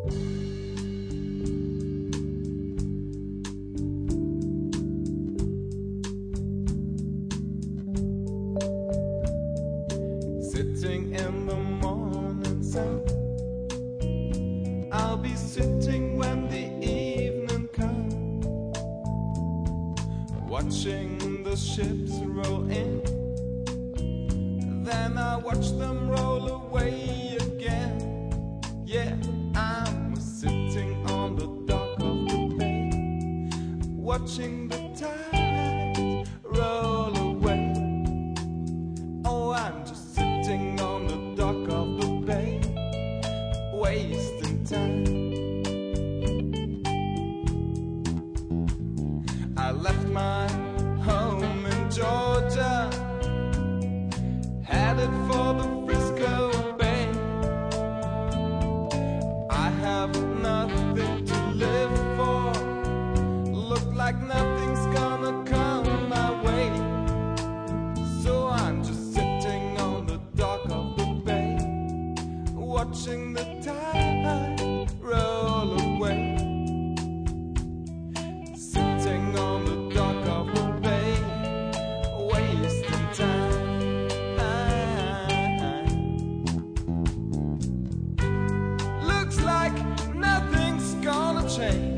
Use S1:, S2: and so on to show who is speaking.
S1: Sitting in the morning sun, I'll be sitting when the evening comes, watching the ships roll in. Then I watch them roll away again. Yeah, I'm sitting on the dock of the bay, watching the tide roll away. Oh, I'm just sitting on the dock of the bay, wasting time. I left my home in Georgia, headed for the Frisco Bay. I have nothing to live for, look like nothing's gonna come my way. So I'm just sitting on the dock of the bay, watching the tide roll away. Sitting on the dock of the bay, wasting time. Looks like nothing's gonna change.